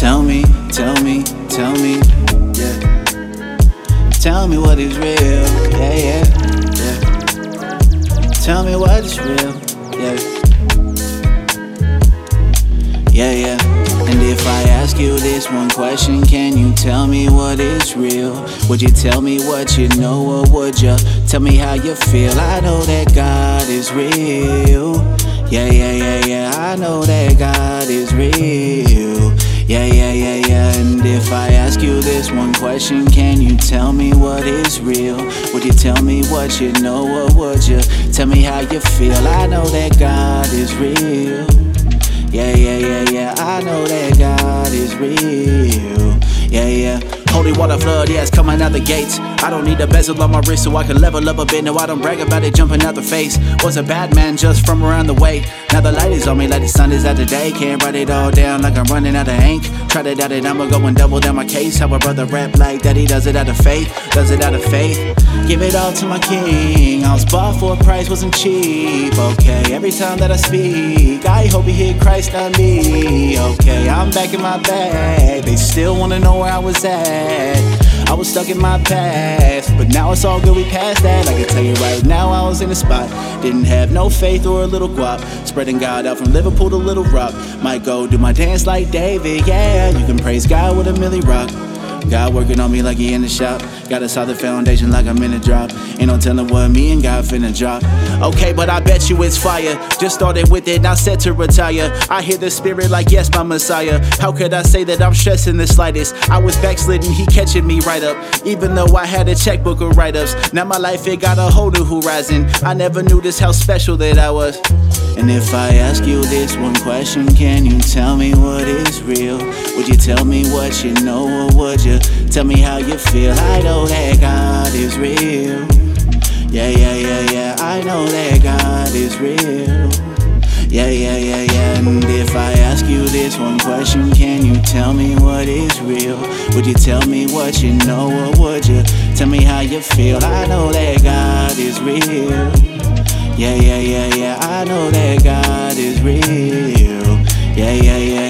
Tell me, yeah. Tell me what is real, yeah. Tell me what is real, yeah. And if I ask you this one question, can you tell me what is real? Would you tell me what you know, or would you tell me how you feel? I know that God is real, yeah. I know that God is real, yeah. And if I ask you this one question, can you tell me what is real? Would you tell me what you know, or would you tell me how you feel? I know that God is real, yeah. I know that God is real, yeah. Holy water flood, yeah, it's coming out the gates. I don't need a bezel on my wrist so I can level up a bit. No, I don't brag about it jumping out the face. Was a bad man just from around the way. Now the light is on me like the sun is out the day. Can't write it all down like I'm running out of ink. Try to doubt it, I'ma go and double down my case. How a brother rap like that, he does it out of faith. Give it all to my king. I was bought for a price, wasn't cheap, okay. Every time that I speak, I hope he hear Christ, not me, okay. I'm back in my bag, they still wanna know where I was at. I was stuck in my past, but now it's all good, we passed that. I can tell you right now, I was in a spot. Didn't have no faith or a little guap. Spreading God out from Liverpool to Little Rock. Might go do my dance like David, yeah. You can praise God with a milli rock. God working on me like he in the shop. Got a solid foundation like I'm in a drop. Ain't no telling what me and God finna drop. Okay, but I bet you it's fire. Just started with it, not set to retire. I hear the spirit like yes, my Messiah. How could I say that I'm stressing the slightest? I was backsliding, he catching me right up. Even though I had a checkbook of write-ups. Now my life, it got a whole new horizon. I never knew this how special that I was. And if I ask you this one question, can you tell me what is real? Would you tell me what you know, or would you tell me how you feel? I know that God is real, yeah. I know that God is real, yeah. And if I ask you this one question, can you tell me what is real? Would you tell me what you know, or would you tell me how you feel? I know that God is real, yeah. I know that God is real, yeah.